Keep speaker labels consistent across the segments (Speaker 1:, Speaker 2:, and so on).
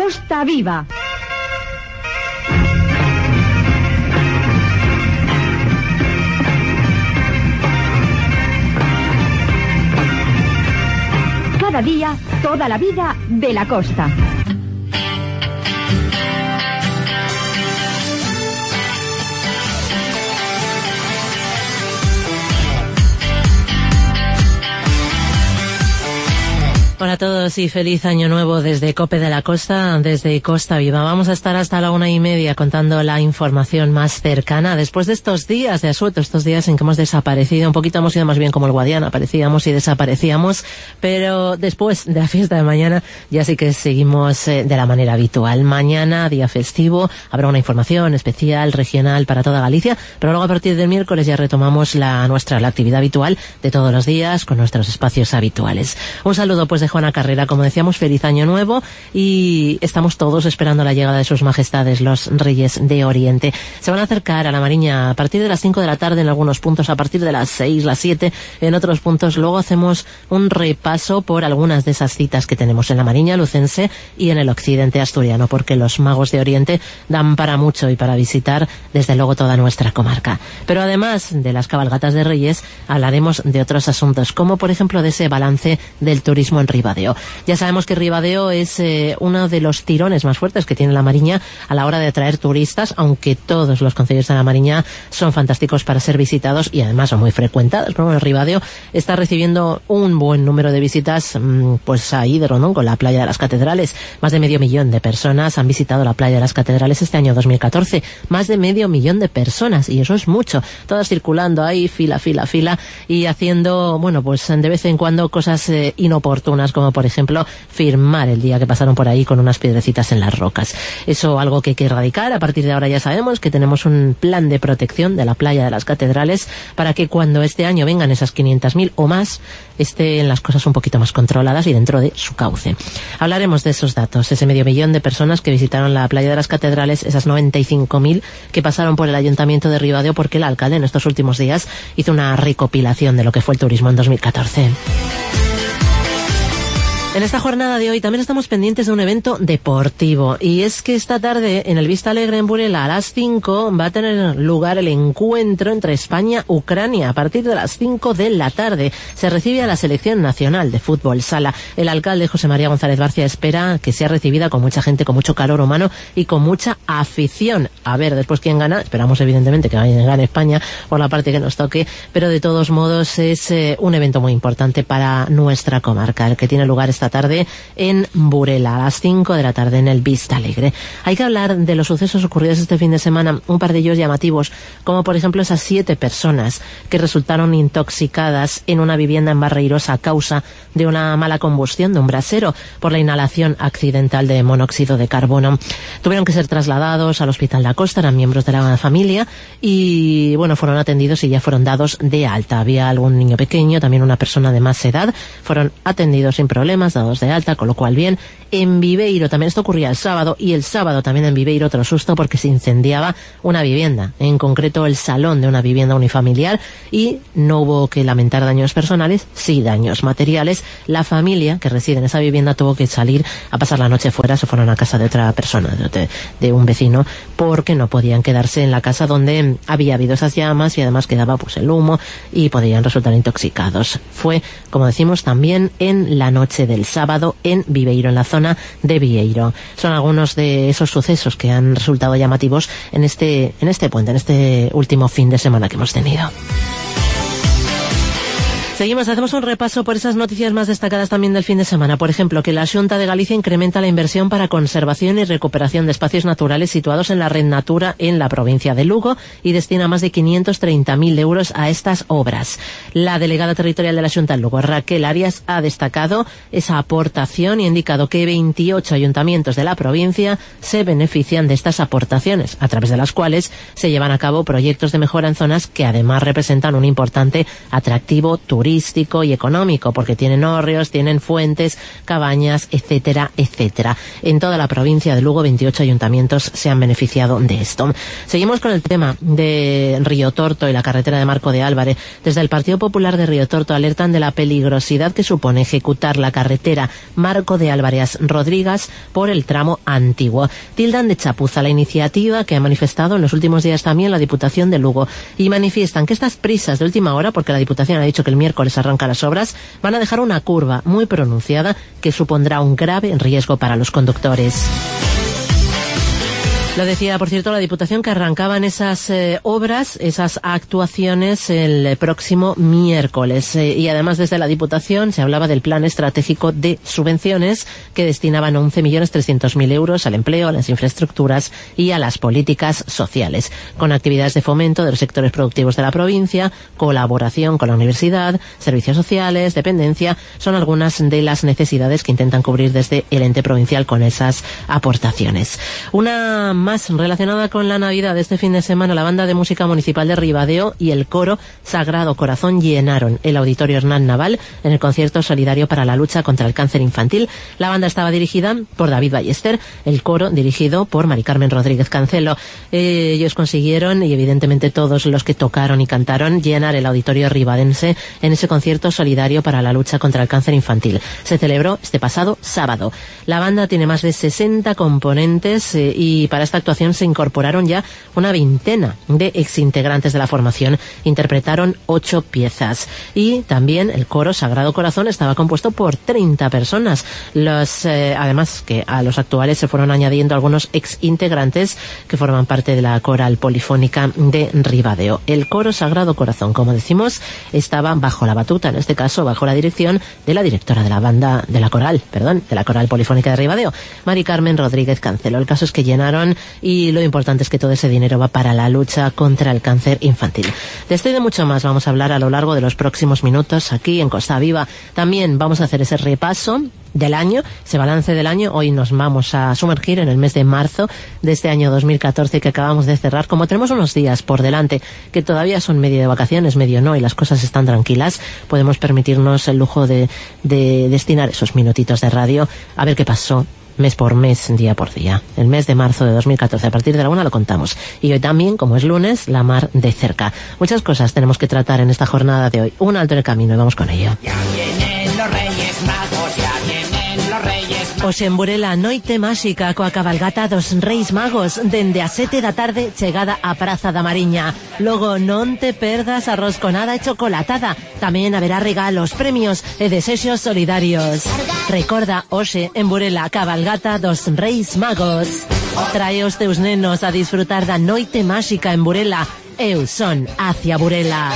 Speaker 1: Costa Viva. Cada día, toda la vida de la costa.
Speaker 2: Hola a todos y feliz año nuevo desde COPE de la Costa, desde Costa Viva. Vamos a estar hasta la 1:30 contando la información más cercana. Después de estos días de asueto, estos días en que hemos desaparecido, un poquito hemos ido más bien como el Guadiana, aparecíamos y desaparecíamos, pero después de la fiesta de mañana ya sí que seguimos de la manera habitual. Mañana, día festivo, habrá una información especial, regional para toda Galicia, pero luego a partir del miércoles ya retomamos la actividad habitual de todos los días con nuestros espacios habituales. Un saludo pues de Juana Carrera, como decíamos, feliz año nuevo, y estamos todos esperando la llegada de sus majestades los Reyes de Oriente. Se van a acercar a la Mariña a partir de las 5 de la tarde en algunos puntos, a partir de las 6, las 7 en otros puntos. Luego hacemos un repaso por algunas de esas citas que tenemos en la Mariña lucense y en el occidente asturiano, porque los magos de Oriente dan para mucho y para visitar desde luego toda nuestra comarca. Pero además de las cabalgatas de Reyes, hablaremos de otros asuntos, como por ejemplo de ese balance del turismo en Ribadeo. Ya sabemos que Ribadeo es uno de los tirones más fuertes que tiene la Mariña a la hora de atraer turistas, aunque todos los concejos de la Mariña son fantásticos para ser visitados y además son muy frecuentados. Pero bueno, Ribadeo está recibiendo un buen número de visitas pues a Hidro, ¿no?, con la playa de las Catedrales. Más de 500.000 de personas han visitado la playa de las Catedrales este año 2014. Más de 500.000 de personas, y eso es mucho. Todas circulando ahí, fila, y haciendo, bueno, pues de vez en cuando cosas inoportunas, como por ejemplo firmar el día que pasaron por ahí con unas piedrecitas en las rocas. Eso algo que hay que erradicar. A partir de ahora ya sabemos que tenemos un plan de protección de la playa de las Catedrales para que cuando este año vengan esas 500.000 o más, estén las cosas un poquito más controladas y dentro de su cauce. Hablaremos de esos datos, ese 500.000 de personas que visitaron la playa de las Catedrales, esas 95.000 que pasaron por el Ayuntamiento de Ribadeo, porque el alcalde en estos últimos días hizo una recopilación de lo que fue el turismo en 2014. En esta jornada de hoy también estamos pendientes de un evento deportivo, y es que esta tarde en el Vista Alegre en Burela a las 5 va a tener lugar el encuentro entre España y Ucrania. A partir de las 5 de la tarde se recibe a la selección nacional de fútbol sala. El alcalde José María González Barcia espera que sea recibida con mucha gente, con mucho calor humano y con mucha afición. A ver después quién gana. Esperamos evidentemente que gane España por la parte que nos toque, pero de todos modos es un evento muy importante para nuestra comarca, el que tiene lugar esta tarde en Burela a las 5 de la tarde en el Vista Alegre. Hay que hablar de los sucesos ocurridos este fin de semana, un par de ellos llamativos, como por ejemplo esas 7 personas que resultaron intoxicadas en una vivienda en Barreiros a causa de una mala combustión de un brasero por la inhalación accidental de monóxido de carbono. Tuvieron que ser trasladados al Hospital de la Costa, eran miembros de la familia y bueno, fueron atendidos y ya fueron dados de alta. Había algún niño pequeño, también una persona de más edad, fueron atendidos sin problemas, dados de alta, con lo cual bien. En Viveiro también esto ocurría el sábado, y el sábado también en Viveiro otro susto porque se incendiaba una vivienda, en concreto el salón de una vivienda unifamiliar, y no hubo que lamentar daños personales, sí daños materiales. La familia que reside en esa vivienda tuvo que salir a pasar la noche fuera, se fueron a casa de otra persona, de un vecino, porque no podían quedarse en la casa donde había habido esas llamas y además quedaba pues el humo y podían resultar intoxicados. Fue, como decimos, también en la noche del sábado en Viveiro, en la zona de Vieiro. Son algunos de esos sucesos que han resultado llamativos en este puente, en este último fin de semana que hemos tenido. Seguimos, hacemos un repaso por esas noticias más destacadas también del fin de semana. Por ejemplo, que la Xunta de Galicia incrementa la inversión para conservación y recuperación de espacios naturales situados en la Red Natura en la provincia de Lugo y destina más de 530.000 euros a estas obras. La delegada territorial de la Xunta en Lugo, Raquel Arias, ha destacado esa aportación y ha indicado que 28 ayuntamientos de la provincia se benefician de estas aportaciones, a través de las cuales se llevan a cabo proyectos de mejora en zonas que además representan un importante atractivo turístico. turístico y económico, porque tienen hórreos, tienen fuentes, cabañas, etcétera, etcétera. En toda la provincia de Lugo, 28 ayuntamientos se han beneficiado de esto. Seguimos con el tema de Riotorto y la carretera de Marco de Álvarez. Desde el Partido Popular de Riotorto alertan de la peligrosidad que supone ejecutar la carretera Marco de Álvarez Rodríguez por el tramo antiguo. Tildan de chapuza la iniciativa que ha manifestado en los últimos días también la Diputación de Lugo y manifiestan que estas prisas de última hora, porque la Diputación ha dicho que el miércoles arranca las obras, van a dejar una curva muy pronunciada que supondrá un grave riesgo para los conductores. Lo decía, por cierto, la Diputación que arrancaban esas obras, esas actuaciones el próximo miércoles. Y además desde la Diputación se hablaba del plan estratégico de subvenciones que destinaban 11.300.000 euros al empleo, a las infraestructuras y a las políticas sociales, con actividades de fomento de los sectores productivos de la provincia, colaboración con la universidad, servicios sociales, dependencia. Son algunas de las necesidades que intentan cubrir desde el ente provincial con esas aportaciones. Una más relacionada con la Navidad de este fin de semana, la banda de música municipal de Ribadeo y el coro Sagrado Corazón llenaron el Auditorio Hernán Naval en el concierto solidario para la lucha contra el cáncer infantil. La banda estaba dirigida por David Ballester, el coro dirigido por Mari Carmen Rodríguez Cancelo. Ellos consiguieron, y evidentemente todos los que tocaron y cantaron, llenar el Auditorio ribadense en ese concierto solidario para la lucha contra el cáncer infantil. Se celebró este pasado sábado. La banda tiene más de 60 componentes y para esta actuación se incorporaron ya una veintena de exintegrantes de la formación. Interpretaron 8 piezas. Y también el coro Sagrado Corazón estaba compuesto por 30 personas. Además que a los actuales se fueron añadiendo algunos exintegrantes que forman parte de la coral polifónica de Ribadeo. El coro Sagrado Corazón, como decimos, estaba bajo la batuta, en este caso bajo la dirección de la directora de la coral polifónica de Ribadeo, Mari Carmen Rodríguez Cancelo. El caso es que llenaron y lo importante es que todo ese dinero va para la lucha contra el cáncer infantil. De esto y de mucho más vamos a hablar a lo largo de los próximos minutos aquí en Costa Viva. También vamos a hacer ese repaso del año, ese balance del año. Hoy nos vamos a sumergir en el mes de marzo de este año 2014 que acabamos de cerrar. Como tenemos unos días por delante que todavía son medio de vacaciones, medio no, y las cosas están tranquilas, podemos permitirnos el lujo de destinar esos minutitos de radio a ver qué pasó mes por mes, día por día. El mes de marzo de 2014, a partir de la 1 lo contamos. Y hoy también, como es lunes, la mar de cerca. Muchas cosas tenemos que tratar en esta jornada de hoy. Un alto en el camino y vamos con ello.
Speaker 3: Ya vienen los Reyes Magos, ya vienen los Reyes Magos.
Speaker 2: Os en Burela noite máxica coa cabalgata dos Reis Magos dende a 7 da tarde chegada a Praza da Mariña. Logo non te perdas a rosconada e chocolatada. Tamén haberá regalos, premios e desexos solidarios. Recorda hoxe en Burela cabalgata dos Reis Magos. Trae os teus nenos a disfrutar da noite máxica en Burela. Eu son hacia Burela.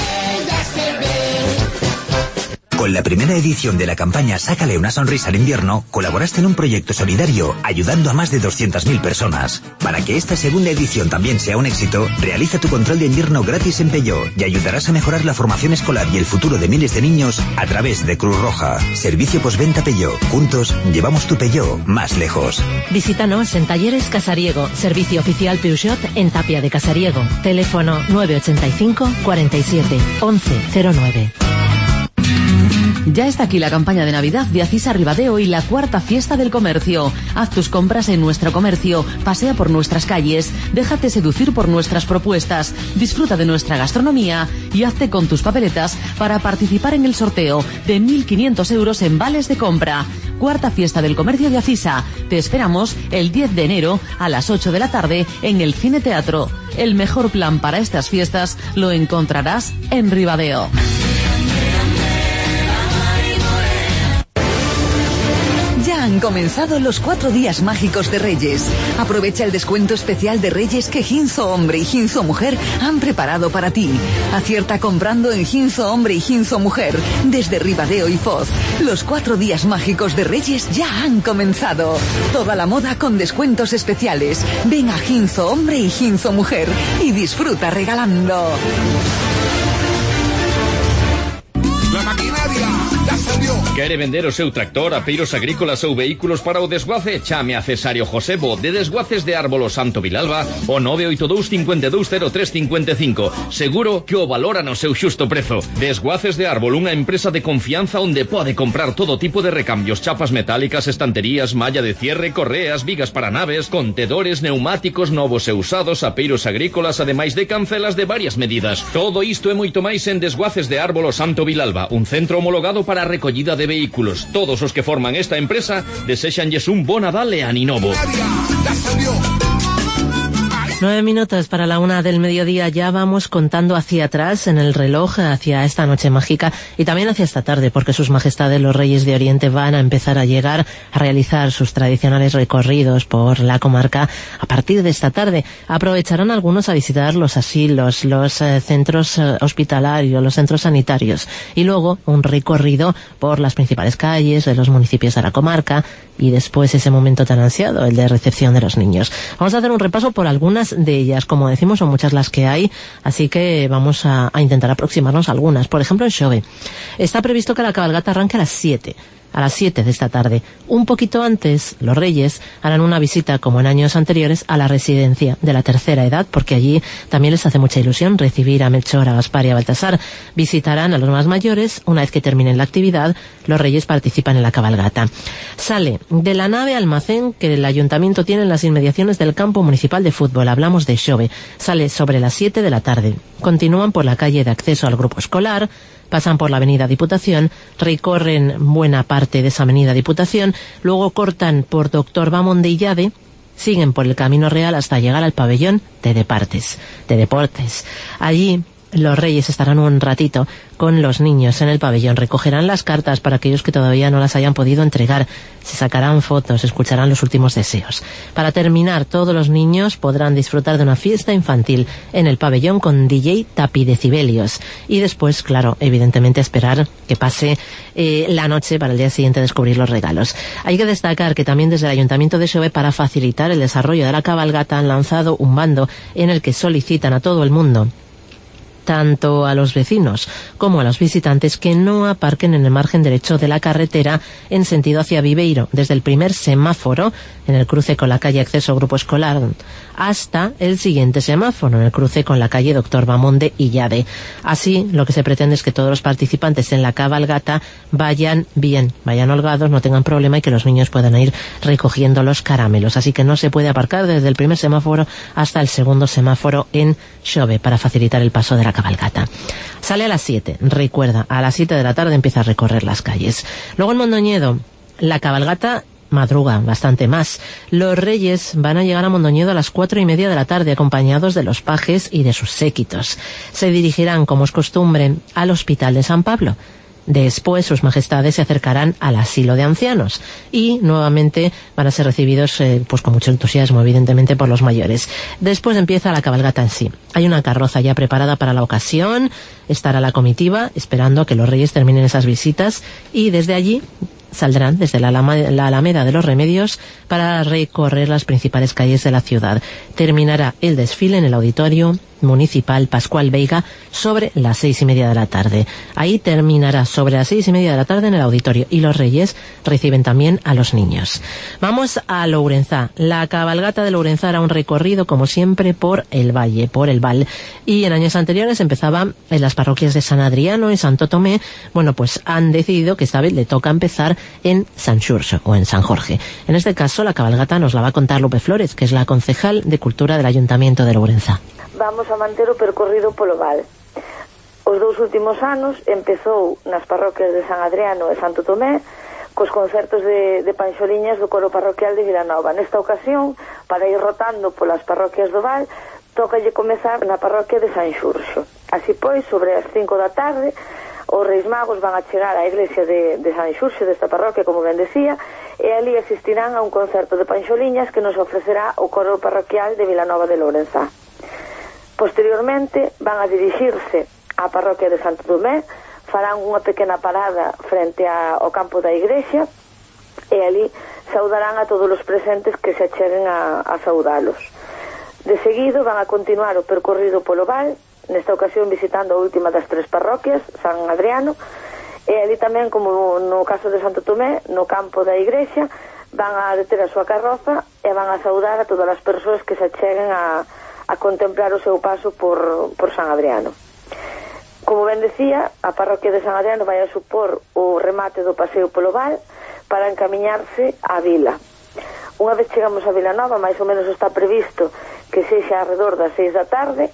Speaker 4: Con la primera edición de la campaña Sácale una sonrisa al invierno, colaboraste en un proyecto solidario ayudando a más de 200.000 personas. Para que esta segunda edición también sea un éxito, realiza tu control de invierno gratis en Peugeot y ayudarás a mejorar la formación escolar y el futuro de miles de niños a través de Cruz Roja. Servicio postventa Peugeot. Juntos llevamos tu Peugeot más lejos.
Speaker 2: Visítanos en Talleres Casariego, servicio oficial Peugeot en Tapia de Casariego. Teléfono 985 47 1109.
Speaker 5: Ya está aquí la campaña de Navidad de Acisa Ribadeo y la cuarta fiesta del comercio. Haz tus compras en nuestro comercio, pasea por nuestras calles, déjate seducir por nuestras propuestas, disfruta de nuestra gastronomía y hazte con tus papeletas para participar en el sorteo de 1.500 euros en vales de compra. Cuarta fiesta del comercio de Acisa. Te esperamos el 10 de enero a las 8 de la tarde en el Cine Teatro. El mejor plan para estas fiestas lo encontrarás en Ribadeo.
Speaker 6: Ya han comenzado los 4 días mágicos de Reyes. Aprovecha el descuento especial de Reyes que Ginzo Hombre y Ginzo Mujer han preparado para ti. Acierta comprando en Ginzo Hombre y Ginzo Mujer desde Ribadeo y Foz. Los 4 días mágicos de Reyes ya han comenzado. Toda la moda con descuentos especiales. Ven a Ginzo Hombre y Ginzo Mujer y disfruta regalando.
Speaker 7: La maquinaria ya salió. Quere vender o seu tractor, apeiros agrícolas ou vehículos para o desguace? Chame a Cesario Josebo de Desguaces de Árbolo Santo Vilalba o 982 520355. Seguro que o valoran o seu xusto prezo. Desguaces de Árbol, unha empresa de confianza onde pode comprar todo tipo de recambios, chapas metálicas, estanterías, malla de cierre, correas, vigas para naves, contedores, neumáticos novos e usados, apeiros agrícolas, ademais de cancelas de varias medidas. Todo isto e moito máis en Desguaces de Árbolo Santo Vilalba, un centro homologado para a recollida de vehículos. Todos os que forman esta empresa deséxanlles un bo Nadal e Ano Novo.
Speaker 2: 9 minutos para la 1 del mediodía. Ya vamos contando hacia atrás en el reloj, hacia esta noche mágica y también hacia esta tarde, porque sus majestades los Reyes de Oriente van a empezar a llegar a realizar sus tradicionales recorridos por la comarca. A partir de esta tarde aprovecharán algunos a visitar los asilos, los centros hospitalarios, los centros sanitarios y luego un recorrido por las principales calles de los municipios de la comarca y después ese momento tan ansiado, el de recepción de los niños. Vamos a hacer un repaso por algunas de ellas. Como decimos, son muchas las que hay, así que vamos a intentar aproximarnos a algunas. Por ejemplo, en Xove está previsto que la cabalgata arranque a las 7 de esta tarde. Un poquito antes, los Reyes harán una visita, como en años anteriores, a la residencia de la tercera edad, porque allí también les hace mucha ilusión recibir a Melchor, a Gaspar y a Baltasar. Visitarán a los más mayores. Una vez que terminen la actividad, los Reyes participan en la cabalgata. Sale de la nave almacén que el ayuntamiento tiene en las inmediaciones del campo municipal de fútbol. Hablamos de Xove. Sale sobre las 7 de la tarde. Continúan por la calle de acceso al grupo escolar, pasan por la avenida Diputación, recorren buena parte de esa avenida Diputación, luego cortan por Doctor Bamón de Illade, siguen por el Camino Real hasta llegar al pabellón de deportes. Allí los Reyes estarán un ratito con los niños en el pabellón, recogerán las cartas para aquellos que todavía no las hayan podido entregar, se sacarán fotos, escucharán los últimos deseos. Para terminar, todos los niños podrán disfrutar de una fiesta infantil en el pabellón con DJ Tapidecibelios y después, claro, evidentemente esperar que pase la noche para el día siguiente descubrir los regalos. Hay que destacar que también desde el Ayuntamiento de Xove, para facilitar el desarrollo de la cabalgata, han lanzado un bando en el que solicitan a todo el mundo, tanto a los vecinos como a los visitantes, que no aparquen en el margen derecho de la carretera en sentido hacia Viveiro, desde el primer semáforo en el cruce con la calle Acceso Grupo Escolar hasta el siguiente semáforo en el cruce con la calle Doctor Bamón de Illade. Así, lo que se pretende es que todos los participantes en la cabalgata vayan bien, vayan holgados, no tengan problema y que los niños puedan ir recogiendo los caramelos. Así que no se puede aparcar desde el primer semáforo hasta el segundo semáforo en Xove para facilitar el paso de la cabalgata. Sale a las 7, recuerda, a las 7 de la tarde empieza a recorrer las calles. Luego en Mondoñedo, la cabalgata madruga bastante más. Los Reyes van a llegar a Mondoñedo a las 4:30 de la tarde, acompañados de los pajes y de sus séquitos. Se dirigirán, como es costumbre, al Hospital de San Pablo. Después sus majestades se acercarán al asilo de ancianos y nuevamente van a ser recibidos pues con mucho entusiasmo, evidentemente, por los mayores. Después empieza la cabalgata en sí. Hay una carroza ya preparada para la ocasión, estará la comitiva esperando a que los Reyes terminen esas visitas y desde allí saldrán desde la Alameda de los Remedios para recorrer las principales calles de la ciudad. Terminará el desfile en el Auditorio Municipal Pascual Veiga sobre las 6:30 de la tarde. Ahí terminará sobre las 6:30 de la tarde en el auditorio y los Reyes reciben también a los niños. Vamos a Lourenzá. La cabalgata de Lourenzá hará un recorrido, como siempre, por el valle, por el Val. Y en años anteriores empezaba en las parroquias de San Adriano y Santo Tomé. Bueno, pues han decidido que esta vez le toca empezar en San Xurxo o en San Jorge. En este caso, la cabalgata nos la va a contar Lupe Flores, que es la concejal de Cultura del Ayuntamiento de Lourenzá.
Speaker 8: Vamos a manter o percorrido polo Val. Os 2 últimos anos empezou nas parroquias de San Adriano e Santo Tomé cos concertos de panxoliñas do coro parroquial de Vilanova. Nesta ocasión, para ir rotando polas parroquias do Val, tócalle comezar na parroquia de San Xurxo. Así pois, sobre as 5 da tarde, os Reis Magos van a chegar á iglesia de San Xurxo, desta parroquia, como ben decía, e ali asistirán a un concerto de panxoliñas que nos ofrecerá o coro parroquial de Vilanova de Lourenzá. Posteriormente van a dirixirse á parroquia de Santo Tomé, farán unha pequena parada frente ao campo da igrexa e ali saudarán a todos os presentes que se acheguen a saudalos. De seguido van a continuar o percorrido polo Val, nesta ocasión visitando a última das 3 parroquias, San Adriano, E ali tamén, como no caso de Santo Tomé, no campo da igrexa, van a deter a súa carroza e van a saudar a todas as persoas que se acheguen a contemplar o seu paso por San Adriano. Como ben decía, a parroquia de San Adriano vai a supor o remate do paseo polo Val para encamiñarse á vila. Unha vez chegamos a Vilanova, máis ou menos está previsto que sexa alrededor das 6 da tarde,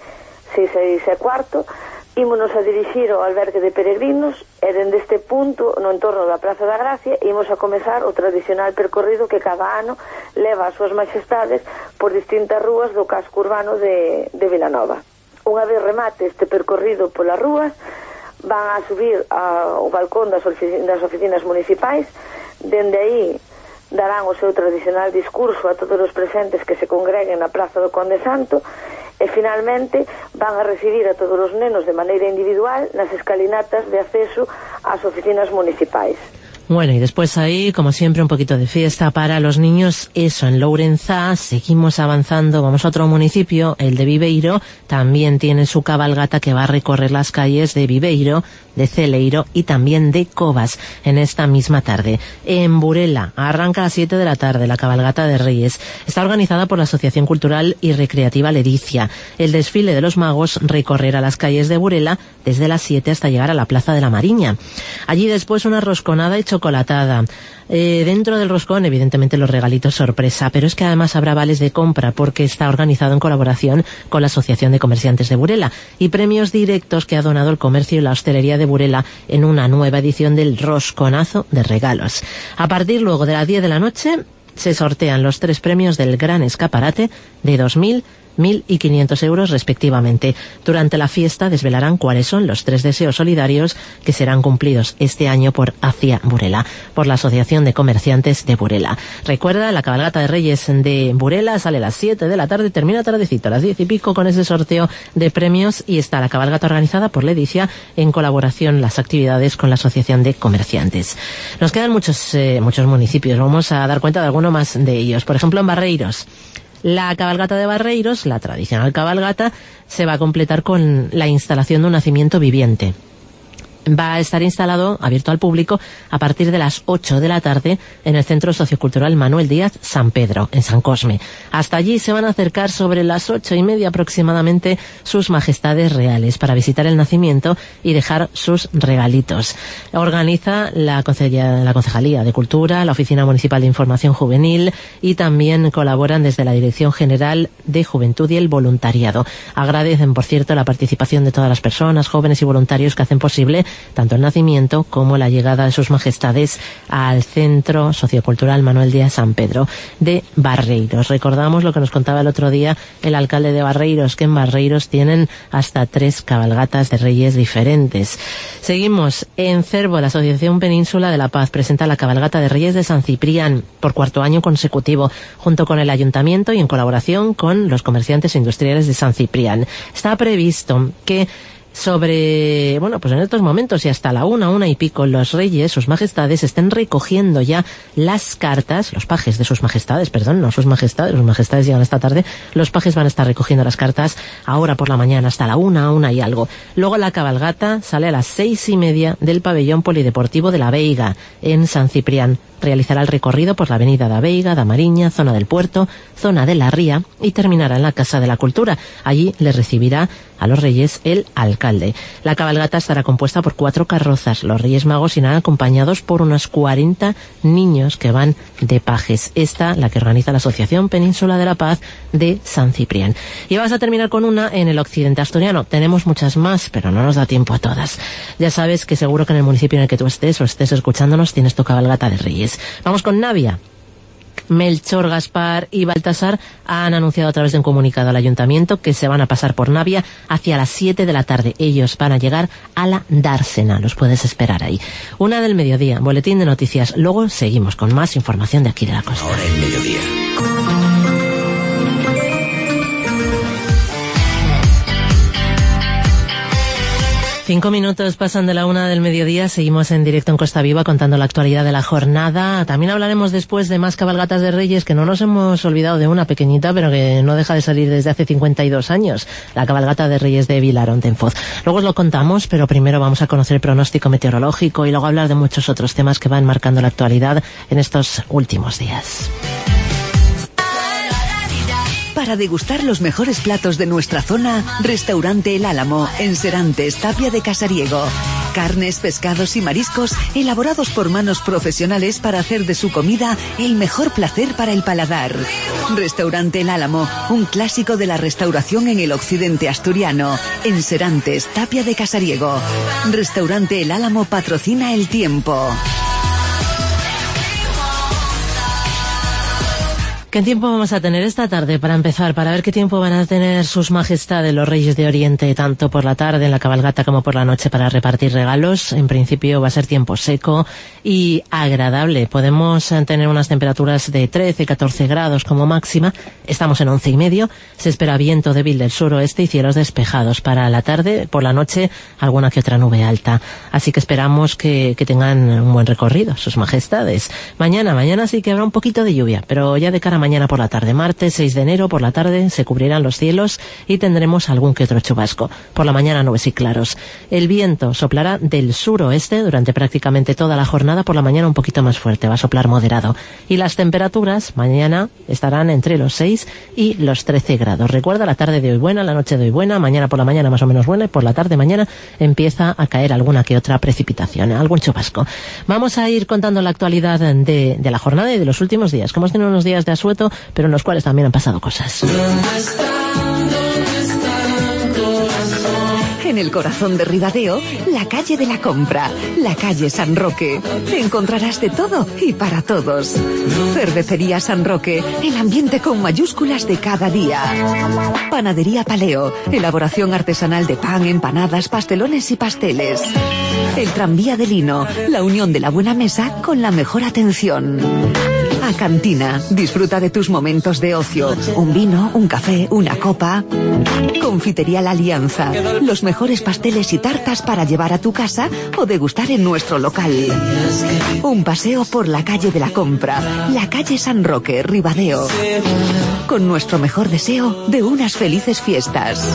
Speaker 8: 6:15, ímonos a dirixir ao albergue de peregrinos e dende este punto, no entorno da Praza da Gracia, imos a comezar o tradicional percorrido que cada ano leva as súas majestades por distintas rúas do casco urbano de Vilanova. Unha vez remate este percorrido polas rúas, van a subir ao balcón das oficinas municipais. Dende aí darán o seu tradicional discurso a todos os presentes que se congreguen na Praza do Conde Santo e finalmente van a recibir a todos os nenos de maneira individual nas escalinatas de acceso ás oficinas municipais.
Speaker 2: Bueno, y después ahí, como siempre, un poquito de fiesta para los niños. Eso, en Lourenzá, seguimos avanzando, vamos a otro municipio, el de Viveiro, también tiene su cabalgata que va a recorrer las calles de Viveiro, de Celeiro y también de Covas en esta misma tarde. En Burela, arranca a las 7 de la tarde la cabalgata de Reyes. Está organizada por la Asociación Cultural y Recreativa Ledicia. El desfile de los magos recorrerá las calles de Burela desde las 7 hasta llegar a la Plaza de la Mariña. Allí después una rosconada y chocolatada. Dentro del roscón, evidentemente, los regalitos sorpresa, pero es que además habrá vales de compra porque está organizado en colaboración con la Asociación de Comerciantes de Burela y premios directos que ha donado el comercio y la hostelería de Burela en una nueva edición del rosconazo de regalos. A partir luego de las 10 de la noche se sortean los 3 premios del gran escaparate de 2.000, 1.000 y 500 euros respectivamente. Durante la fiesta desvelarán cuáles son los 3 deseos solidarios que serán cumplidos este año por Hacia Burela, por la Asociación de Comerciantes de Burela. Recuerda, la cabalgata de Reyes de Burela sale a las 7 de la tarde, termina tardecito a las 10 y pico con ese sorteo de premios y está la cabalgata organizada por Ledicia en colaboración las actividades con la Asociación de Comerciantes. Nos quedan muchos municipios, vamos a dar cuenta de alguno más de ellos. Por ejemplo, en Barreiros. La cabalgata de Barreiros, la tradicional cabalgata, se va a completar con la instalación de un nacimiento viviente. Va a estar instalado, abierto al público, a partir de las 8 de la tarde en el Centro Sociocultural Manuel Díaz San Pedro, en San Cosme. Hasta allí se van a acercar sobre las 8:30 aproximadamente sus majestades reales para visitar el nacimiento y dejar sus regalitos. Organiza la Concejalía de Cultura, la Oficina Municipal de Información Juvenil y también colaboran desde la Dirección General de Juventud y el Voluntariado. Agradecen, por cierto, la participación de todas las personas, jóvenes y voluntarios que hacen posible tanto el nacimiento como la llegada de sus majestades al Centro Sociocultural Manuel Díaz San Pedro de Barreiros. Recordamos lo que nos contaba el otro día el alcalde de Barreiros, que en Barreiros tienen hasta 3 cabalgatas de Reyes diferentes. Seguimos en Cervo. La Asociación Península de la Paz presenta la cabalgata de Reyes de San Ciprián por 4º año consecutivo, junto con el Ayuntamiento y en colaboración con los comerciantes industriales de San Ciprián. Está previsto que pues en estos momentos y hasta la 1 y pico, los reyes, sus majestades, estén recogiendo ya las cartas, los pajes de sus majestades, no sus majestades llegan esta tarde, los pajes van a estar recogiendo las cartas ahora por la mañana hasta la 1 y algo. Luego la cabalgata sale a las 6:30 del pabellón polideportivo de la Veiga, en San Ciprián. Realizará el recorrido por la avenida da Veiga, da Mariña, zona del Puerto, zona de la Ría y terminará en la Casa de la Cultura. Allí le recibirá a los reyes el alcalde. La cabalgata estará compuesta por 4 carrozas. Los Reyes Magos irán acompañados por unos 40 niños que van de pajes. Esta, la que organiza la Asociación Península de la Paz de San Ciprián. Y vas a terminar con una en el occidente asturiano. Tenemos muchas más, pero no nos da tiempo a todas. Ya sabes que seguro que en el municipio en el que tú estés o estés escuchándonos tienes tu cabalgata de Reyes. Vamos con Navia. Melchor, Gaspar y Baltasar han anunciado a través de un comunicado al ayuntamiento que se van a pasar por Navia hacia las 7 de la tarde. Ellos van a llegar a la Dársena. Los puedes esperar ahí. 1 del mediodía, boletín de noticias. Luego seguimos con más información de aquí de la costa.
Speaker 4: Ahora el mediodía.
Speaker 2: 5 minutos pasan de la 1 del mediodía, seguimos en directo en Costa Viva contando la actualidad de la jornada. También hablaremos después de más cabalgatas de Reyes, que no nos hemos olvidado de una pequeñita, pero que no deja de salir desde hace 52 años, la cabalgata de Reyes de Vilaronte en Foz. Luego os lo contamos, pero primero vamos a conocer el pronóstico meteorológico y luego hablar de muchos otros temas que van marcando la actualidad en estos últimos días.
Speaker 6: Para degustar los mejores platos de nuestra zona, Restaurante El Álamo, en Serantes, Tapia de Casariego. Carnes, pescados y mariscos elaborados por manos profesionales para hacer de su comida el mejor placer para el paladar. Restaurante El Álamo, un clásico de la restauración en el occidente asturiano, en Serantes, Tapia de Casariego. Restaurante El Álamo patrocina el tiempo.
Speaker 2: ¿Qué tiempo vamos a tener esta tarde para empezar? Para ver qué tiempo van a tener sus majestades los Reyes de Oriente, tanto por la tarde en la cabalgata como por la noche para repartir regalos. En principio va a ser tiempo seco y agradable. Podemos tener unas temperaturas de 13-14 grados como máxima. Estamos en 11,5. Se espera viento débil del suroeste y cielos despejados. Para la tarde, por la noche, alguna que otra nube alta. Así que esperamos que tengan un buen recorrido sus majestades. Mañana sí que habrá un poquito de lluvia, pero ya de cara mañana por la tarde, martes 6 de enero por la tarde se cubrirán los cielos y tendremos algún que otro chubasco. Por la mañana nubes y claros. El viento soplará del suroeste durante prácticamente toda la jornada, por la mañana un poquito más fuerte, va a soplar moderado. Y las temperaturas mañana estarán entre los 6 y los 13 grados. Recuerda, la tarde de hoy buena, la noche de hoy buena, mañana por la mañana más o menos buena y por la tarde mañana empieza a caer alguna que otra precipitación, algún chubasco. Vamos a ir contando la actualidad de la jornada y de los últimos días, que hemos tenido unos días de asueto, pero en los cuales también han pasado cosas.
Speaker 6: En el corazón de Ribadeo, la calle de la compra, la calle San Roque. Encontrarás de todo y para todos. Cervecería San Roque, el ambiente con mayúsculas de cada día. Panadería Paleo, elaboración artesanal de pan, empanadas, pastelones y pasteles. El tranvía de Lino, la unión de la buena mesa con la mejor atención. A Cantina, disfruta de tus momentos de ocio. Un vino, un café, una copa. Confitería La Alianza, los mejores pasteles y tartas para llevar a tu casa o degustar en nuestro local. Un paseo por la calle de la compra, la calle San Roque, Ribadeo. Con nuestro mejor deseo de unas felices fiestas.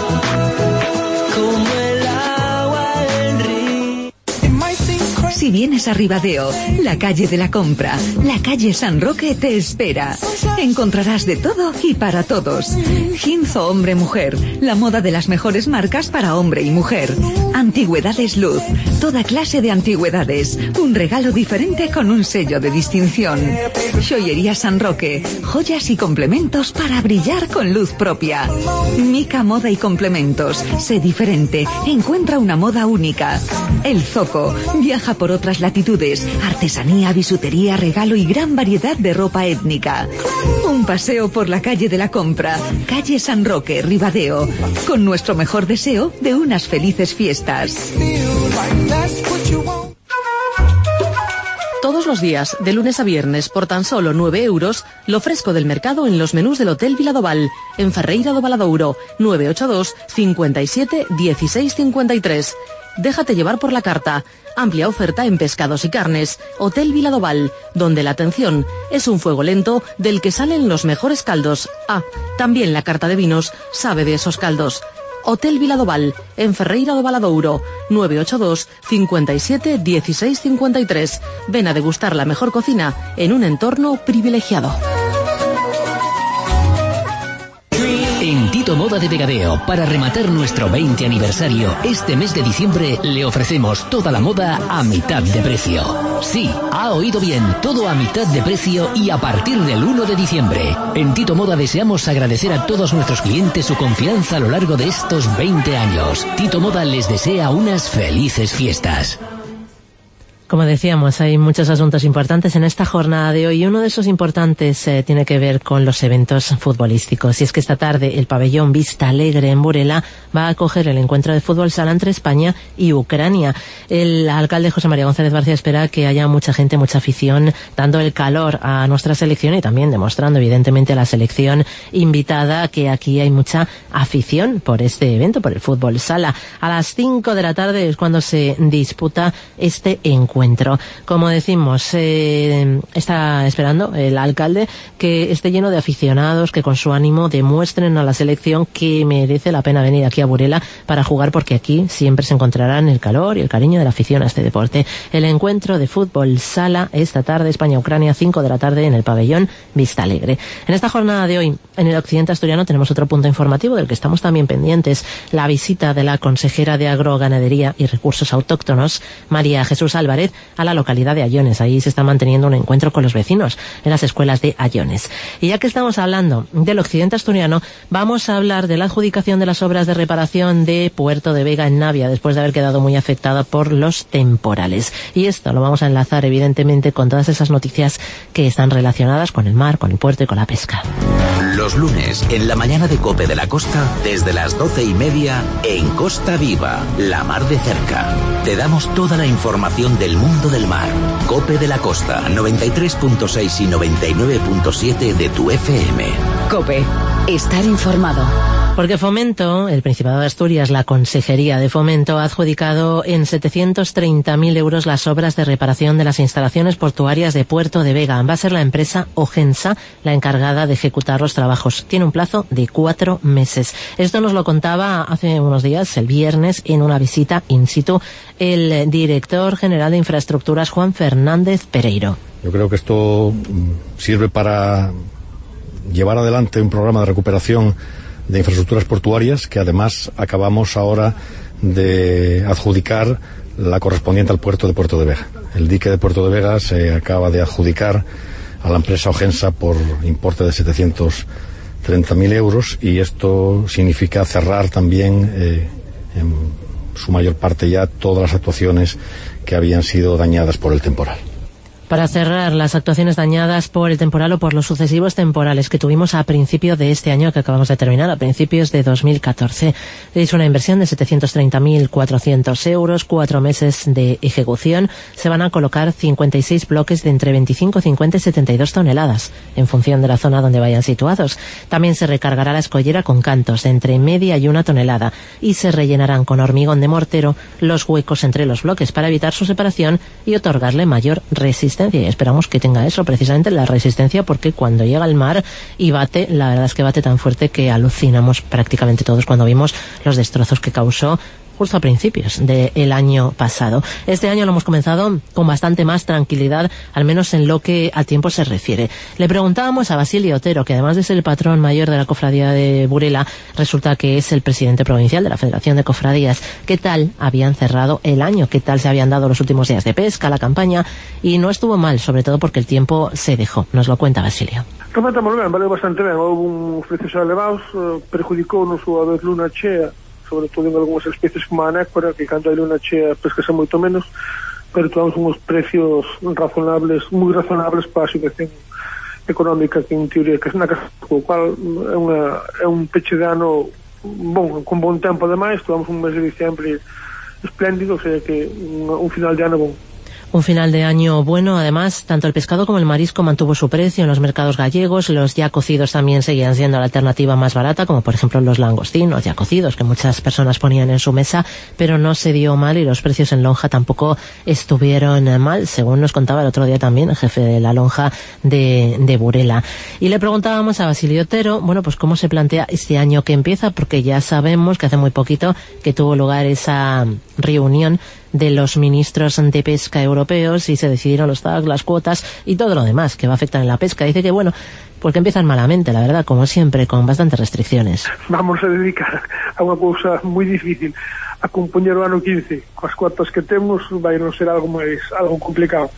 Speaker 6: Si vienes a Ribadeo, la calle de la compra, la calle San Roque te espera. Encontrarás de todo y para todos. Ginzo hombre-mujer, la moda de las mejores marcas para hombre y mujer. Antigüedades Luz, toda clase de antigüedades. Un regalo diferente con un sello de distinción. Joyería San Roque, joyas y complementos para brillar con luz propia. Mica Moda y Complementos, sé diferente, encuentra una moda única. El Zoco, viaja por otras latitudes, artesanía, bisutería, regalo y gran variedad de ropa étnica. Un paseo por la calle de la compra, calle San Roque, Ribadeo, con nuestro mejor deseo de unas felices fiestas.
Speaker 5: Todos los días, de lunes a viernes, por tan solo 9 euros, lo fresco del mercado en los menús del Hotel Viladoval, en Ferreira do Valadouro, 982 57 16 53. Déjate llevar por la carta. Amplia oferta en pescados y carnes. Hotel Viladoval, donde la atención es un fuego lento del que salen los mejores caldos. Ah, también la carta de vinos sabe de esos caldos. Hotel Viladoval, en Ferreira do Valadouro, 982 57 16 53. Ven a degustar la mejor cocina en un entorno privilegiado.
Speaker 9: En Tito Moda de Vegadeo, para rematar nuestro 20 aniversario, este mes de diciembre le ofrecemos toda la moda a mitad de precio. Sí, ha oído bien, todo a mitad de precio y a partir del 1 de diciembre. En Tito Moda deseamos agradecer a todos nuestros clientes su confianza a lo largo de estos 20 años. Tito Moda les desea unas felices fiestas.
Speaker 2: Como decíamos, hay muchos asuntos importantes en esta jornada de hoy y uno de esos importantes tiene que ver con los eventos futbolísticos. Y es que esta tarde el pabellón Vista Alegre en Burela va a acoger el encuentro de fútbol sala entre España y Ucrania. El alcalde José María González García espera que haya mucha gente, mucha afición, dando el calor a nuestra selección y también demostrando evidentemente a la selección invitada que aquí hay mucha afición por este evento, por el fútbol sala. A las 5 de la tarde es cuando se disputa este encuentro. Como decimos, está esperando el alcalde que esté lleno de aficionados, que con su ánimo demuestren a la selección que merece la pena venir aquí a Burela para jugar, porque aquí siempre se encontrarán el calor y el cariño de la afición a este deporte. El encuentro de fútbol sala esta tarde, España-Ucrania, 5 de la tarde en el pabellón Vista Alegre. En esta jornada de hoy, en el occidente asturiano, tenemos otro punto informativo del que estamos también pendientes: la visita de la consejera de Agroganadería y Recursos Autóctonos, María Jesús Álvarez, a la localidad de Ayones. Ahí se está manteniendo un encuentro con los vecinos en las escuelas de Ayones. Y ya que estamos hablando del occidente asturiano, vamos a hablar de la adjudicación de las obras de reparación de Puerto de Vega en Navia, después de haber quedado muy afectada por los temporales. Y esto lo vamos a enlazar evidentemente con todas esas noticias que están relacionadas con el mar, con el puerto y con la pesca.
Speaker 4: Los lunes, en la mañana de COPE de la Costa, desde las 12:30, en Costa Viva, la mar de cerca. Te damos toda la información del mundo del mar. COPE de la Costa, 93.6 y 99.7 de tu FM.
Speaker 6: COPE, estar informado.
Speaker 2: Porque Fomento, el Principado de Asturias, la Consejería de Fomento, ha adjudicado en 730.000 euros las obras de reparación de las instalaciones portuarias de Puerto de Vega. Va a ser la empresa Ogensa la encargada de ejecutar los trabajos. Tiene un plazo de 4 meses. Esto nos lo contaba hace unos días, el viernes, en una visita in situ, el director general de Infraestructuras, Juan Fernández Pereiro.
Speaker 10: Yo creo que esto sirve para llevar adelante un programa de recuperación de infraestructuras portuarias, que además acabamos ahora de adjudicar la correspondiente al puerto de Puerto de Vega. El dique de Puerto de Vega se acaba de adjudicar a la empresa Ogensa por importe de 730.000 euros, y esto significa cerrar también en su mayor parte ya todas las actuaciones que habían sido dañadas por el temporal.
Speaker 2: Para cerrar las actuaciones dañadas por el temporal o por los sucesivos temporales que tuvimos a principio de este año que acabamos de terminar, a principios de 2014. Es una inversión de 730.400 euros, 4 meses de ejecución. Se van a colocar 56 bloques de entre 25, 50 y 72 toneladas, en función de la zona donde vayan situados. También se recargará la escollera con cantos de entre media y 1 tonelada y se rellenarán con hormigón de mortero los huecos entre los bloques para evitar su separación y otorgarle mayor resistencia. Y esperamos que tenga eso, precisamente la resistencia, porque cuando llega el mar y bate, la verdad es que bate tan fuerte que alucinamos prácticamente todos cuando vimos los destrozos que causó justo a principios del año pasado. Este año lo hemos comenzado con bastante más tranquilidad, al menos en lo que a tiempo se refiere. Le preguntábamos a Basilio Otero, que además de ser el patrón mayor de la cofradía de Burela, resulta que es el presidente provincial de la Federación de Cofradías, qué tal habían cerrado el año, qué tal se habían dado los últimos días de pesca, la campaña, y no estuvo mal, sobre todo porque el tiempo se dejó. Nos lo cuenta Basilio.
Speaker 11: Rematamos ben, valeu bastante ben, houve uns precios elevados, perjudicounos a vez luna chea, sobre todo en algunhas especies como a anécora, que cando hai luna chea pescase moito menos, pero tuvamos uns precios razonables, moi razonables para a situación económica que en teoría que na casa, o cual é un peche de ano bon, con bon tempo ademais. Tuvamos un mes de diciembre espléndido, o sea que un final de ano bon.
Speaker 2: Un final de año bueno, además, tanto el pescado como el marisco mantuvo su precio en los mercados gallegos. Los ya cocidos también seguían siendo la alternativa más barata, como por ejemplo los langostinos ya cocidos, que muchas personas ponían en su mesa, pero no se dio mal y los precios en lonja tampoco estuvieron mal, según nos contaba el otro día también el jefe de la lonja de Burela. Y le preguntábamos a Basilio Otero, bueno, pues cómo se plantea este año que empieza, porque ya sabemos que hace muy poquito que tuvo lugar esa reunión de los ministros de pesca europeos y se decidieron los tags, las cuotas y todo lo demás que va a afectar en la pesca. Dice que bueno, porque empiezan malamente, la verdad, como siempre, con bastantes restricciones.
Speaker 11: Vamos a dedicar a unha cousa moi difícil, a compoñer o ano 15 coas cuotas que temos, vai non ser algo complicado.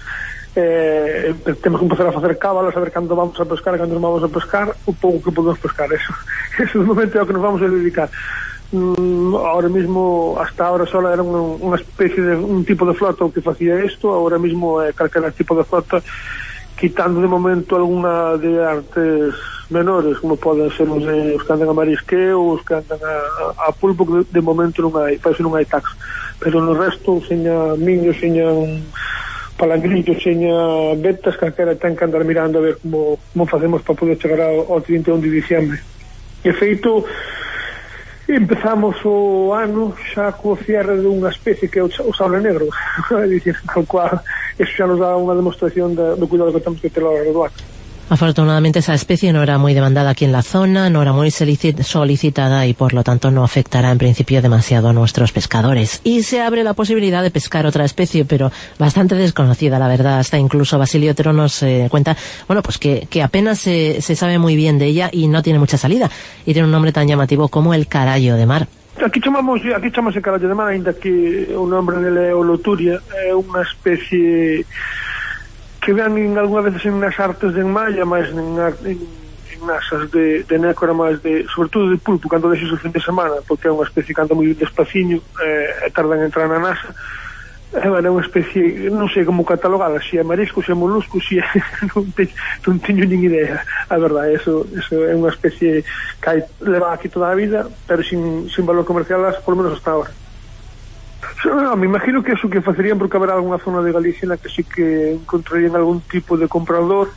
Speaker 11: Temos que empezar a facer cábalas, a ver cando vamos a pescar, cando nos vamos a pescar, o pouco que podemos pescar, eso de momento é o que nos vamos a dedicar. Ahora mismo, hasta ahora solo era unha especie de un tipo de flota o que facía isto, ahora mismo é calquera tipo de flota, quitando de momento alguna de artes menores, como poden ser os que andan a marisqueo, os que andan a pulpo, que de momento non hai, parece non hai tax, pero no resto, seña miños, seña palangrillos, seña vetas, calquera ten que andar mirando a ver como facemos para poder chegar ao 31 de diciembre. E feito, empezamos o ano xa co cierre dunha especie que é o sable negro, é dicir, co cual eso xa nos dá unha demostración do cuidado que temos que ter a hora do ano.
Speaker 2: Afortunadamente esa especie no era muy demandada aquí en la zona, no era muy solicitada y por lo tanto no afectará en principio demasiado a nuestros pescadores. Y se abre la posibilidad de pescar otra especie, pero bastante desconocida, la verdad. Hasta incluso Basilio Otero nos cuenta, bueno, pues que apenas se sabe muy bien de ella y no tiene mucha salida. Y tiene un nombre tan llamativo como el carallo de mar.
Speaker 11: Aquí chamamos carallo de mar, ainda que o nombre dele é Oloturia, é unha especie que vean algunha veces en nas artes de enmalla, máis en nasas de nécora, máis sobre todo de pulpo, cando deixes o fin de semana, porque é unha especie que anda moi despaciño, tarda en entrar na nasa. É unha especie, non sei como catalogala, se é marisco, se é molusco, se é non teño nin idea, a verdade. Eso é unha especie que leva aquí toda a vida, pero sin valor comercial, por lo menos hasta ahora. Me imagino que eso que facerían, porque haberá alguna zona de Galicia na que sí que encontrarían algún tipo de comprador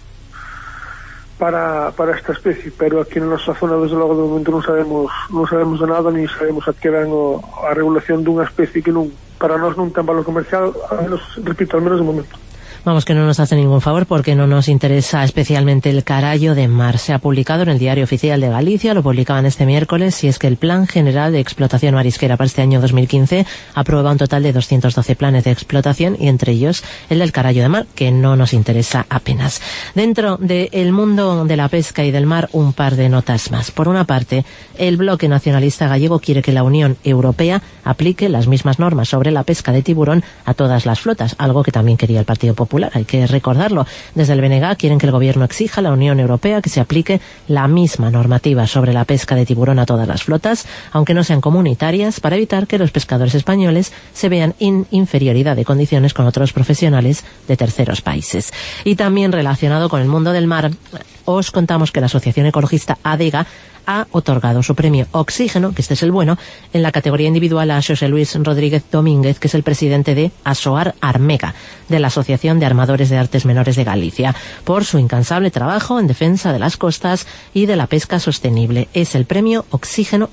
Speaker 11: para esta especie, pero aquí na nosa zona desde logo de momento non sabemos de nada, ni sabemos a que ven a regulación dunha especie que non, para nós non ten valor comercial, al menos de momento.
Speaker 2: Vamos, que no nos hace ningún favor porque no nos interesa especialmente el carallo de mar. Se ha publicado en el Diario Oficial de Galicia, lo publicaban este miércoles, y es que el Plan General de Explotación Marisquera para este año 2015 aprueba un total de 212 planes de explotación, y entre ellos el del carallo de mar, que no nos interesa apenas. Dentro del mundo de la pesca y del mar, un par de notas más. Por una parte, el bloque nacionalista gallego quiere que la Unión Europea aplique las mismas normas sobre la pesca de tiburón a todas las flotas, algo que también quería el Partido Popular. Hay que recordarlo. Desde el BNG quieren que el gobierno exija a la Unión Europea que se aplique la misma normativa sobre la pesca de tiburón a todas las flotas, aunque no sean comunitarias, para evitar que los pescadores españoles se vean en inferioridad de condiciones con otros profesionales de terceros países. Y también relacionado con el mundo del mar, os contamos que la Asociación Ecologista ADEGA ha otorgado su premio Oxígeno, que este es el bueno, en la categoría individual a José Luis Rodríguez Domínguez, que es el presidente de ASOAR Armega, de la Asociación de Armadores de Artes Menores de Galicia, por su incansable trabajo en defensa de las costas y de la pesca sostenible. Es el premio Oxígeno,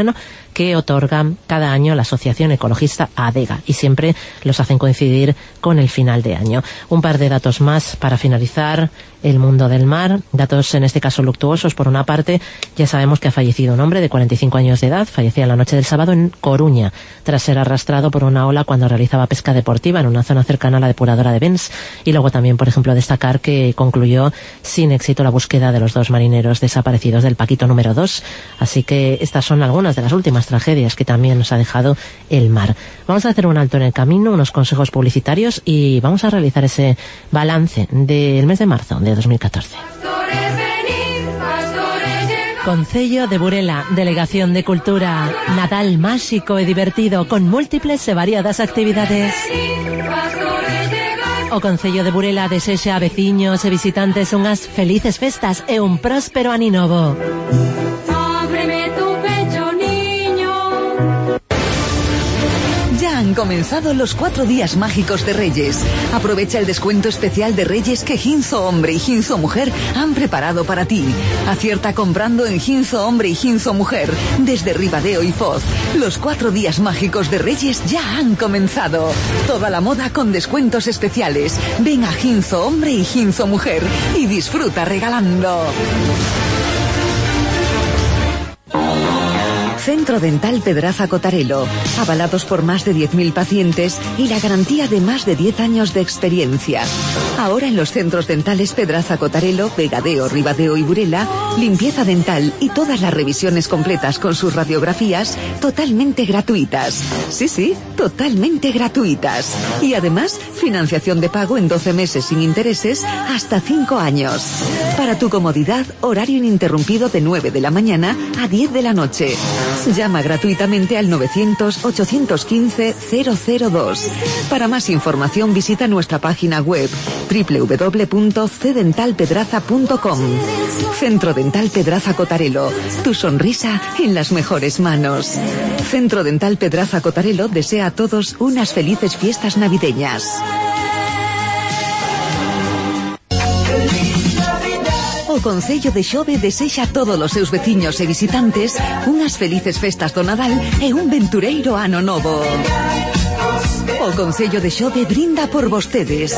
Speaker 2: que otorga cada año la Asociación Ecologista ADEGA, y siempre los hacen coincidir con el final de año. Un par de datos más para finalizar el mundo del mar, datos en este caso luctuosos. Por una parte, ya sabemos que ha fallecido un hombre de 45 años de edad, fallecía la noche del sábado en Coruña, tras ser arrastrado por una ola cuando realizaba pesca deportiva en una zona cercana a la depuradora de Bens. Y luego también, por ejemplo, destacar que concluyó sin éxito la búsqueda de los dos marineros desaparecidos del Paquito número 2. Así que estas son algunas de las últimas tragedias que también nos ha dejado el mar. Vamos a hacer un alto en el camino, unos consejos publicitarios, y vamos a realizar ese balance del mes de marzo de 2014. Concello de Burela, Delegación de Cultura, Nadal máxico e divertido con múltiples e variadas actividades. O Concello de Burela desexa a veciños e visitantes unhas felices festas e un próspero ano novo.
Speaker 6: Han comenzado los 4 días mágicos de Reyes. Aprovecha el descuento especial de Reyes que Ginzo Hombre y Ginzo Mujer han preparado para ti. Acierta comprando en Ginzo Hombre y Ginzo Mujer desde Ribadeo y Foz. Los 4 días mágicos de Reyes ya han comenzado. Toda la moda con descuentos especiales. Ven a Ginzo Hombre y Ginzo Mujer y disfruta regalando. Centro Dental Pedraza Cotarelo, avalados por más de 10.000 pacientes y la garantía de más de 10 años de experiencia. Ahora en los centros dentales Pedraza Cotarelo, Vegadeo, Ribadeo y Burela limpieza dental y todas las revisiones completas con sus radiografías totalmente gratuitas. Sí, totalmente gratuitas. Y además, financiación de pago en 12 meses sin intereses hasta 5 años. Para tu comodidad, horario ininterrumpido de 9 de la mañana a 10 de la noche. Llama gratuitamente al 900-815-002. Para más información visita nuestra página web www.cdentalpedraza.com. Centro Dental Pedraza Cotarelo. Tu sonrisa en las mejores manos. Centro Dental Pedraza Cotarelo desea a todos unas felices fiestas navideñas. O Concello de Xove desexa a todos os seus veciños e visitantes unhas felices festas do Nadal e un ventureiro ano novo. O Concello de Xove brinda por vostedes.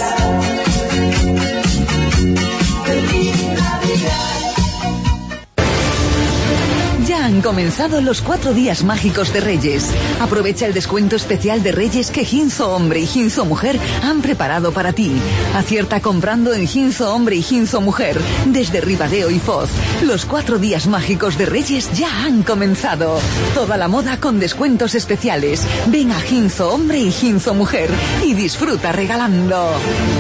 Speaker 6: Ya han comenzado los 4 días mágicos de Reyes. Aprovecha el descuento especial de Reyes que Ginzo Hombre y Ginzo Mujer han preparado para ti. Acierta comprando en Ginzo Hombre y Ginzo Mujer. Desde Ribadeo y Foz, los 4 días mágicos de Reyes ya han comenzado. Toda la moda con descuentos especiales. Ven a Ginzo Hombre y Ginzo Mujer y disfruta regalando.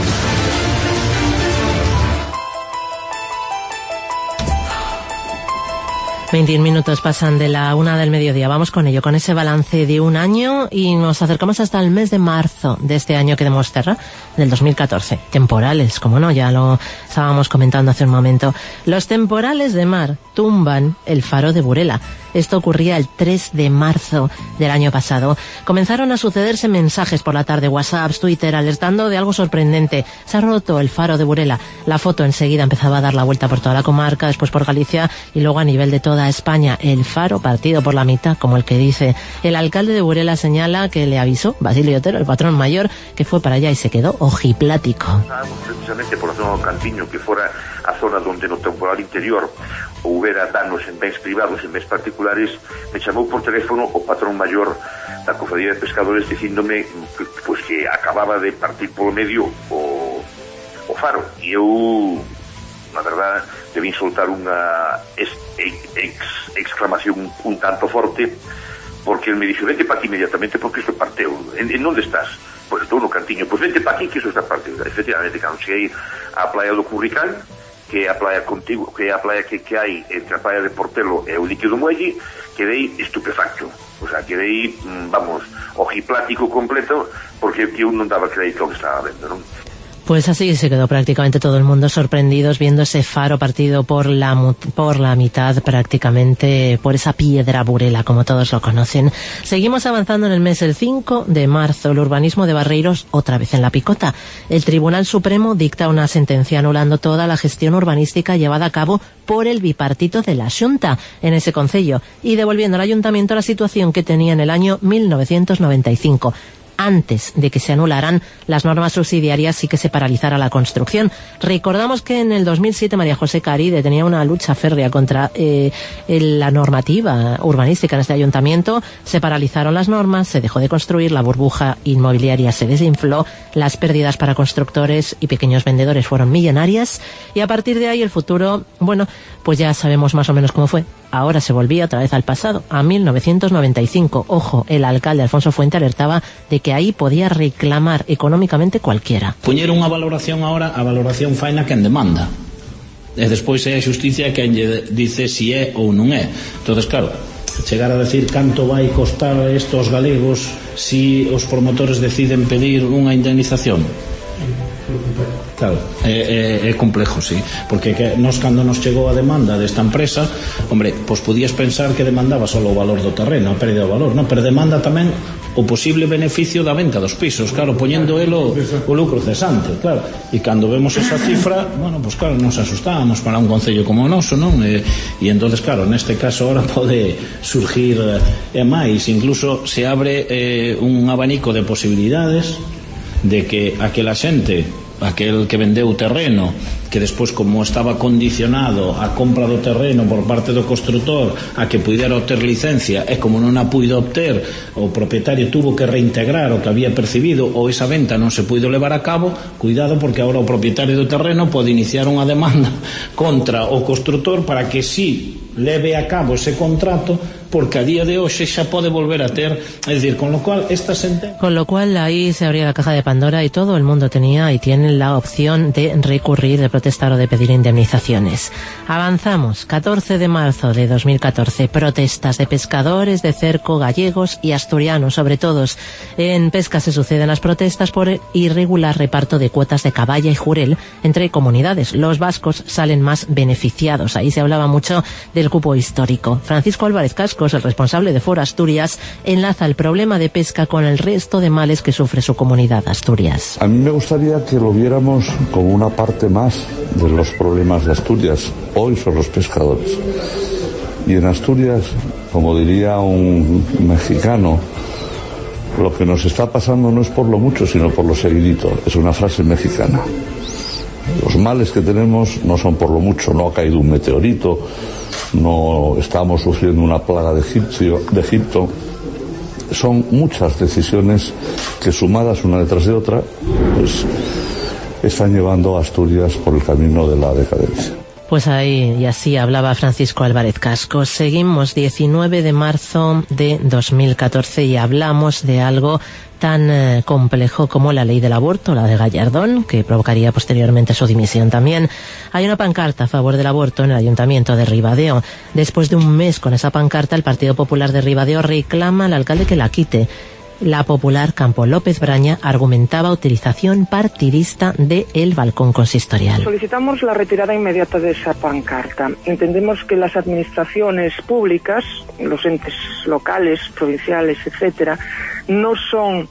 Speaker 2: ...21 minutos pasan de la 1 del mediodía. Vamos con ello, con ese balance de un año, y nos acercamos hasta el mes de marzo de este año que demostrará, del 2014. Temporales, como no, ya lo estábamos comentando hace un momento. Los temporales de mar tumban el faro de Burela. Esto ocurría el 3 de marzo del año pasado. Comenzaron a sucederse mensajes por la tarde, WhatsApp, Twitter, alertando de algo sorprendente. Se ha roto el faro de Burela. La foto enseguida empezaba a dar la vuelta por toda la comarca, después por Galicia y luego a nivel de toda España. El faro partido por la mitad, como el que dice. El alcalde de Burela señala que le avisó Basilio Otero, el patrón mayor, que fue para allá y se quedó ojiplático.
Speaker 12: Precisamente por la zona do Cantiño, que fora a zona donde no temporal interior houbera danos en bens privados, en bens particulares, me chamou por teléfono o patrón maior da Cofradía de Pescadores dicíndome pues, que acababa de partir polo medio o faro. E eu, na verdad, debín soltar unha exclamación un tanto forte, porque ele me dixo, vente pa aquí inmediatamente porque isto parteu. En onde estás? Pois estou no Cantiño. Pois vente pa aquí que isto está partido. Efectivamente, cando cheguei á playa do Curricán, que é a playa contigo, que é a playa que hai entre a playa de Portelo e o líquido muelle, quedei estupefacto. O sea, quedei, vamos, ojiplático completo, porque eu non daba crédito ao que estaba vendo, non?
Speaker 2: Pues así se quedó prácticamente todo el mundo sorprendidos viendo ese faro partido por la mitad, prácticamente por esa piedra Burela, como todos lo conocen. Seguimos avanzando en el mes. El 5 de marzo, el urbanismo de Barreiros otra vez en la picota. El Tribunal Supremo dicta una sentencia anulando toda la gestión urbanística llevada a cabo por el bipartito de la Xunta en ese concello y devolviendo al ayuntamiento la situación que tenía en el año 1995. Antes de que se anularan las normas subsidiarias y que se paralizara la construcción. Recordamos que en el 2007 María José Caride tenía una lucha férrea contra la normativa urbanística en este ayuntamiento. Se paralizaron las normas, se dejó de construir, la burbuja inmobiliaria se desinfló, las pérdidas para constructores y pequeños vendedores fueron millonarias y a partir de ahí el futuro, bueno, pues ya sabemos más o menos cómo fue. Ahora se volvía otra vez al pasado, a 1995. Ojo, el alcalde Alfonso Fuente alertaba de que aí podía reclamar económicamente cualquiera.
Speaker 13: Poñer unha valoración ahora, a valoración faina quen demanda. E despois é a xusticia quen lle dice si é ou non é. Entonces, claro, chegar a decir canto vai costar estos galegos si os promotores deciden pedir unha indemnización. Claro, é complejo, sí, porque nos cando nos chegou a demanda desta empresa, hombre, pois podías pensar que demandaba só o valor do terreno, a pérdida do valor, non? Pero demanda tamén o posible beneficio da venta dos pisos, claro, poñendo elo o lucro cesante, claro, e cando vemos esa cifra, bueno, pois claro, nos asustamos para un concello como o noso, non? E entonces, claro, neste caso ahora pode surgir e máis, incluso se abre un abanico de posibilidades de que aquela xente aquel que vendeu o terreno, que despois, como estaba condicionado a compra do terreno por parte do construtor a que puidera obter licencia, e como non a puido obter, o propietario tuvo que reintegrar o que había percibido, ou esa venta non se puido levar a cabo. Cuidado, porque agora o propietario do terreno pode iniciar unha demanda contra o construtor para que si leve a cabo ese contrato, porque a día de hoxe xa pode volver a ter, es decir, con lo cual esta sentencia...
Speaker 2: Con lo cual ahí se abría la caja de Pandora y todo el mundo tenía y tiene la opción de recurrir, de protestar o de pedir indemnizaciones. Avanzamos, 14 de marzo de 2014, protestas de pescadores de cerco gallegos y asturianos, sobre todo. En pesca se suceden las protestas por el irregular reparto de cuotas de caballa y jurel entre comunidades. Los vascos salen más beneficiados. Ahí se hablaba mucho del cupo histórico. Francisco Álvarez Cascos, el responsable de Foro Asturias, enlaza el problema de pesca con el resto de males que sufre su comunidad, Asturias.
Speaker 14: A mí me gustaría que lo viéramos como una parte más de los problemas de Asturias. Hoy son los pescadores. Y en Asturias, como diría un mexicano, lo que nos está pasando no es por lo mucho, sino por lo seguidito. Es una frase mexicana. Los males que tenemos no son por lo mucho, no ha caído un meteorito, no estamos sufriendo una plaga de Egipto. Son muchas decisiones que, sumadas una detrás de otra, pues están llevando a Asturias por el camino de la decadencia.
Speaker 2: Pues ahí, y así hablaba Francisco Álvarez Cascos. Seguimos, 19 de marzo de 2014, y hablamos de algo tan complejo como la ley del aborto, la de Gallardón, que provocaría posteriormente su dimisión también. Hay una pancarta a favor del aborto en el Ayuntamiento de Ribadeo. Después de un mes con esa pancarta, el Partido Popular de Ribadeo reclama al alcalde que la quite. La popular Campo López Braña argumentaba utilización partidista del balcón consistorial.
Speaker 15: Solicitamos la retirada inmediata de esa pancarta. Entendemos que las administraciones públicas, los entes locales, provinciales, etcétera, no son,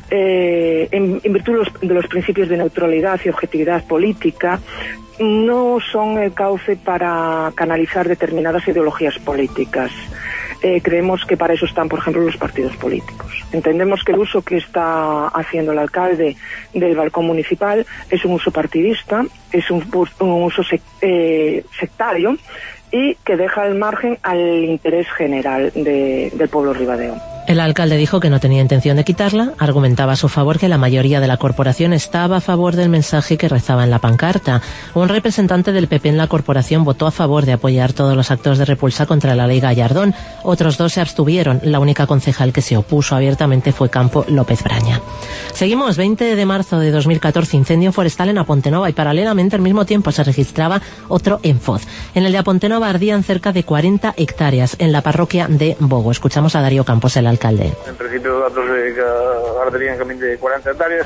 Speaker 15: en virtud de los principios de neutralidad y objetividad política, no son el cauce para canalizar determinadas ideologías políticas. Creemos que para eso están, por ejemplo, los partidos políticos. Entendemos que el uso que está haciendo el alcalde del balcón municipal es un uso partidista, es un uso sectario, y que deja al margen al interés general del pueblo ribadeo.
Speaker 2: El alcalde dijo que no tenía intención de quitarla, argumentaba a su favor que la mayoría de la corporación estaba a favor del mensaje que rezaba en la pancarta. Un representante del PP en la corporación votó a favor de apoyar todos los actos de repulsa contra la ley Gallardón. Otros dos se abstuvieron. La única concejal que se opuso abiertamente fue Campo López Braña. Seguimos, 20 de marzo de 2014, incendio forestal en Apontenova, y paralelamente al mismo tiempo se registraba otro en Foz. En el de Apontenova ardían cerca de 40 hectáreas en la parroquia de Bogo. Escuchamos a Darío Campos, el alcalde.
Speaker 16: En principio, datos de que arderían en camino de 40 hectáreas,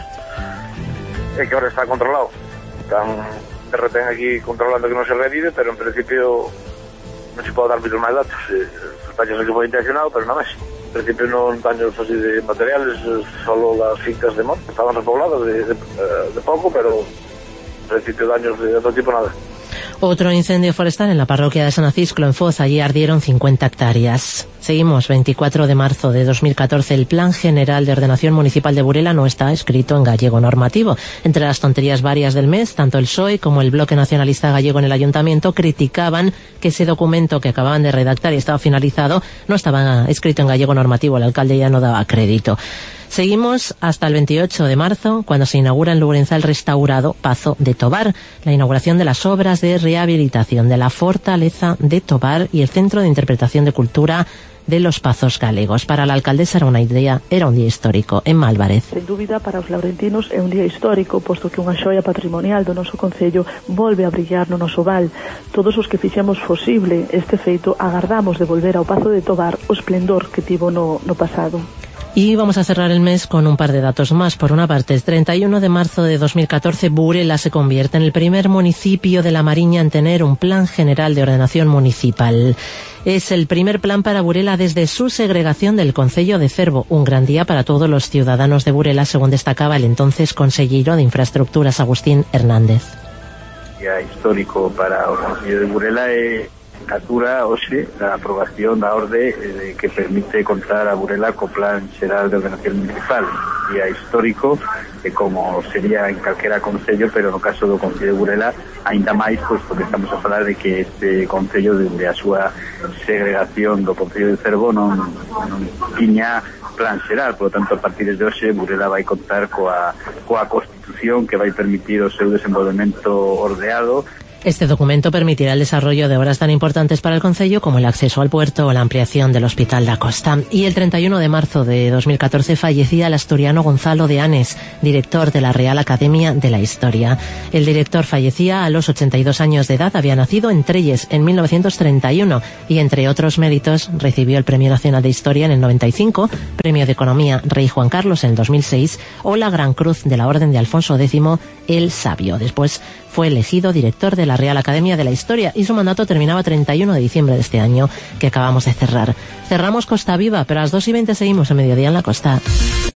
Speaker 16: que ahora está controlado. Están de repente aquí controlando que no se revive, pero en principio no se puede dar muchos más datos. Los daños aquí fue intencionado, pero no más. En principio no daños así de materiales, solo las fincas de monte estaban repobladas de poco, pero en principio daños de otro tipo nada.
Speaker 2: Otro incendio forestal en la parroquia de San Acisclo, en Foz. Allí ardieron 50 hectáreas. Seguimos, 24 de marzo de 2014. El Plan General de Ordenación Municipal de Burela no está escrito en gallego normativo. Entre las tonterías varias del mes, tanto el PSOE como el Bloque Nacionalista Gallego en el Ayuntamiento criticaban que ese documento que acababan de redactar y estaba finalizado no estaba escrito en gallego normativo. El alcalde ya no daba crédito. Seguimos hasta el 28 de marzo, cuando se inaugura en Lugrenza el restaurado Pazo de Tobar, la inauguración de las obras de rehabilitación de la Fortaleza de Tobar y el Centro de Interpretación de Cultura de los Pazos Galegos. Para la alcaldesa era un día histórico. Emma Álvarez.
Speaker 17: Sen dúbida, para os laurentinos é un día histórico, posto que unha xoia patrimonial do noso concello volve a brillar no noso val. Todos os que fixemos posible este feito agardamos de volver ao Pazo de Tobar o esplendor que tivo no pasado.
Speaker 2: Y vamos a cerrar el mes con un par de datos más. Por una parte, el 31 de marzo de 2014, Burela se convierte en el primer municipio de la Mariña en tener un plan general de ordenación municipal. Es el primer plan para Burela desde su segregación del concello de Cervo. Un gran día para todos los ciudadanos de Burela, según destacaba el entonces consejero de Infraestructuras, Agustín Hernández.
Speaker 18: Día histórico para o concello de Burela é Catura hoxe a aprobación da orde que permite contar a Burela co Plan Xeral de Ordenación Municipal, día histórico, como sería en calquera concello, pero no caso do concello de Burela aínda máis, pois porque estamos a falar de que este concello, dende a súa segregación do concello de Cervo, non tiña plan xeral. Por lo tanto, a partir de hoxe Burela vai contar coa Constitución, que vai permitir o seu desenvolvemento ordeado.
Speaker 2: Este documento permitirá el desarrollo de obras tan importantes para el concello como el acceso al puerto o la ampliación del Hospital da Costa. Y el 31 de marzo de 2014 fallecía el asturiano Gonzalo de Anes, director de la Real Academia de la Historia. El director fallecía a los 82 años de edad, había nacido en Trelles en 1931 y, entre otros méritos, recibió el Premio Nacional de Historia en el 95, Premio de Economía Rey Juan Carlos en el 2006 o la Gran Cruz de la Orden de Alfonso X el Sabio. Después fue elegido director de la Real Academia de la Historia y su mandato terminaba 31 de diciembre de este año que acabamos de cerrar. Cerramos Costa Viva, pero a las 2:20 seguimos en Mediodía en la Costa.